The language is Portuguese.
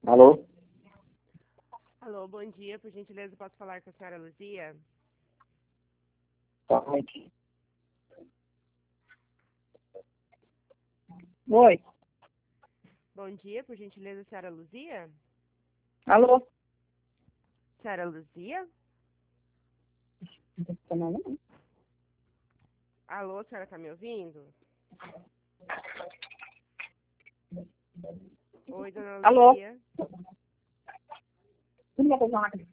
Alô? Alô, bom dia. Por gentileza, posso falar com a senhora Luzia? Tá aqui. Oi. Bom dia, por gentileza, senhora Luzia? Alô? Senhora Luzia? Não. Alô, a senhora tá me ouvindo? Oi, dona Alô? Luzia. Não vai fazer uma